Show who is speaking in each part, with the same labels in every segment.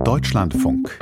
Speaker 1: Deutschlandfunk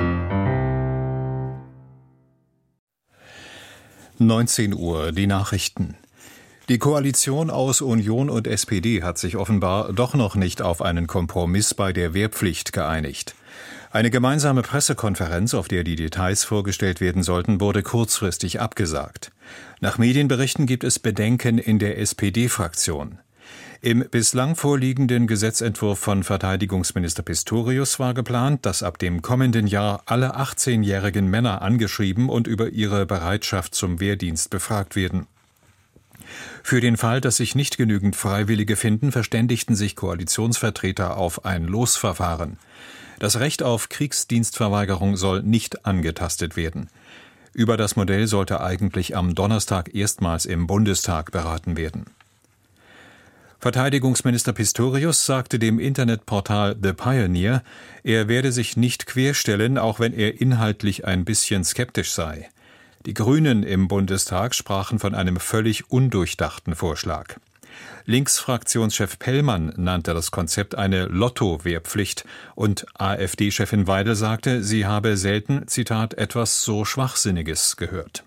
Speaker 1: 19 Uhr, die Nachrichten. Die Koalition aus Union und SPD hat sich offenbar doch noch nicht auf einen Kompromiss bei der Wehrpflicht geeinigt. Eine gemeinsame Pressekonferenz, auf der die Details vorgestellt werden sollten, wurde kurzfristig abgesagt. Nach Medienberichten gibt es Bedenken in der SPD-Fraktion. Im bislang vorliegenden Gesetzentwurf von Verteidigungsminister Pistorius war geplant, dass ab dem kommenden Jahr alle 18-jährigen Männer angeschrieben und über ihre Bereitschaft zum Wehrdienst befragt werden. Für den Fall, dass sich nicht genügend Freiwillige finden, verständigten sich Koalitionsvertreter auf ein Losverfahren. Das Recht auf Kriegsdienstverweigerung soll nicht angetastet werden. Über das Modell sollte eigentlich am Donnerstag erstmals im Bundestag beraten werden. Verteidigungsminister Pistorius sagte dem Internetportal The Pioneer, er werde sich nicht querstellen, auch wenn er inhaltlich ein bisschen skeptisch sei. Die Grünen im Bundestag sprachen von einem völlig undurchdachten Vorschlag. Linksfraktionschef Pellmann nannte das Konzept eine Lotto-Wehrpflicht und AfD-Chefin Weidel sagte, sie habe selten, Zitat, etwas so Schwachsinniges gehört.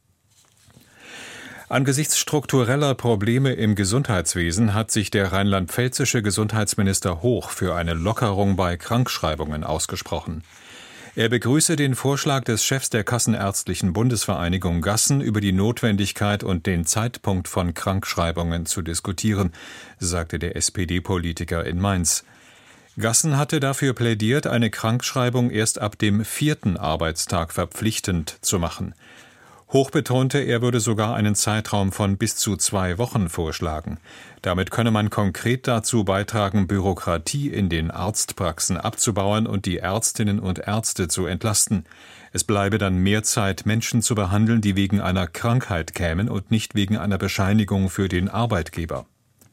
Speaker 1: Angesichts struktureller Probleme im Gesundheitswesen hat sich der rheinland-pfälzische Gesundheitsminister Hoch für eine Lockerung bei Krankschreibungen ausgesprochen. Er begrüße den Vorschlag des Chefs der Kassenärztlichen Bundesvereinigung Gassen über die Notwendigkeit und den Zeitpunkt von Krankschreibungen zu diskutieren, sagte der SPD-Politiker in Mainz. Gassen hatte dafür plädiert, eine Krankschreibung erst ab dem 4. Arbeitstag verpflichtend zu machen. Hoch betonte, er würde sogar einen Zeitraum von bis zu 2 Wochen vorschlagen. Damit könne man konkret dazu beitragen, Bürokratie in den Arztpraxen abzubauen und die Ärztinnen und Ärzte zu entlasten. Es bleibe dann mehr Zeit, Menschen zu behandeln, die wegen einer Krankheit kämen und nicht wegen einer Bescheinigung für den Arbeitgeber.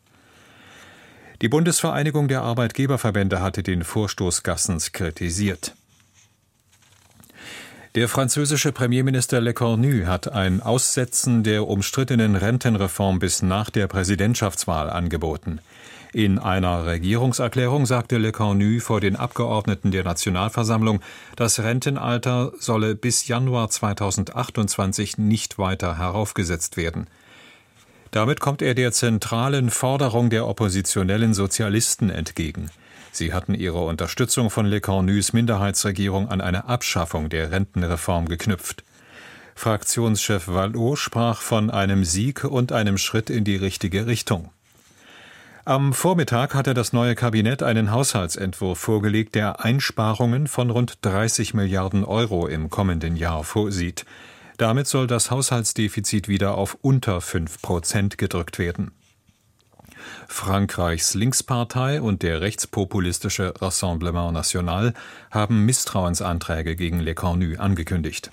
Speaker 1: Die Bundesvereinigung der Arbeitgeberverbände hatte den Vorstoß Gassens kritisiert. Der französische Premierminister Lecornu hat ein Aussetzen der umstrittenen Rentenreform bis nach der Präsidentschaftswahl angeboten. In einer Regierungserklärung sagte Lecornu vor den Abgeordneten der Nationalversammlung, das Rentenalter solle bis Januar 2028 nicht weiter heraufgesetzt werden. Damit kommt er der zentralen Forderung der oppositionellen Sozialisten entgegen. Sie hatten ihre Unterstützung von Lecornus Minderheitsregierung an eine Abschaffung der Rentenreform geknüpft. Fraktionschef Vallot sprach von einem Sieg und einem Schritt in die richtige Richtung. Am Vormittag hatte das neue Kabinett einen Haushaltsentwurf vorgelegt, der Einsparungen von rund 30 Milliarden Euro im kommenden Jahr vorsieht. Damit soll das Haushaltsdefizit wieder auf unter 5% gedrückt werden. Frankreichs Linkspartei und der rechtspopulistische Rassemblement National haben Misstrauensanträge gegen Lecornu angekündigt.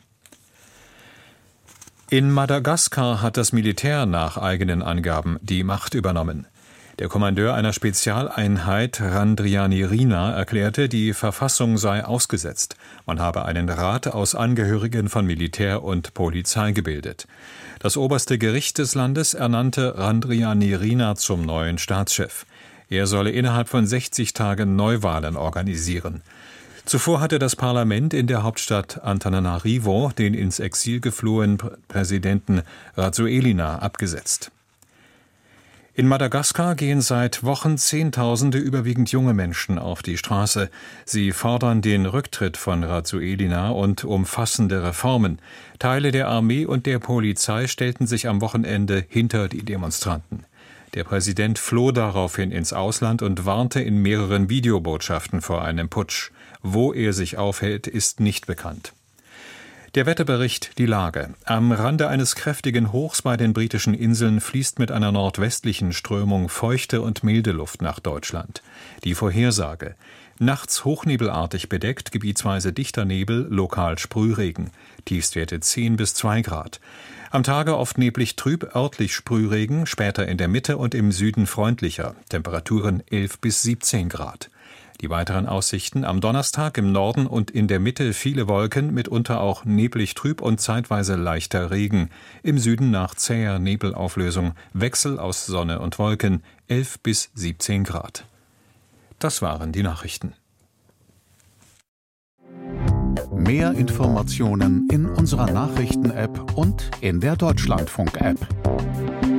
Speaker 1: In Madagaskar hat das Militär nach eigenen Angaben die Macht übernommen. Der Kommandeur einer Spezialeinheit, Randrianirina, erklärte, die Verfassung sei ausgesetzt. Man habe einen Rat aus Angehörigen von Militär und Polizei gebildet. Das oberste Gericht des Landes ernannte Randrianirina zum neuen Staatschef. Er solle innerhalb von 60 Tagen Neuwahlen organisieren. Zuvor hatte das Parlament in der Hauptstadt Antananarivo den ins Exil geflohenen Präsidenten Rajoelina abgesetzt. In Madagaskar gehen seit Wochen Zehntausende überwiegend junge Menschen auf die Straße. Sie fordern den Rücktritt von Rajoelina und umfassende Reformen. Teile der Armee und der Polizei stellten sich am Wochenende hinter die Demonstranten. Der Präsident floh daraufhin ins Ausland und warnte in mehreren Videobotschaften vor einem Putsch. Wo er sich aufhält, ist nicht bekannt. Der Wetterbericht, die Lage. Am Rande eines kräftigen Hochs bei den britischen Inseln fließt mit einer nordwestlichen Strömung feuchte und milde Luft nach Deutschland. Die Vorhersage. Nachts hochnebelartig bedeckt, gebietsweise dichter Nebel, lokal Sprühregen. Tiefstwerte 10 bis 2 Grad. Am Tage oft neblig trüb, örtlich Sprühregen, später in der Mitte und im Süden freundlicher. Temperaturen 11 bis 17 Grad. Die weiteren Aussichten: am Donnerstag im Norden und in der Mitte viele Wolken, mitunter auch neblig trüb und zeitweise leichter Regen. Im Süden nach zäher Nebelauflösung Wechsel aus Sonne und Wolken, 11 bis 17 Grad. Das waren die Nachrichten.
Speaker 2: Mehr Informationen in unserer Nachrichten-App und in der Deutschlandfunk-App.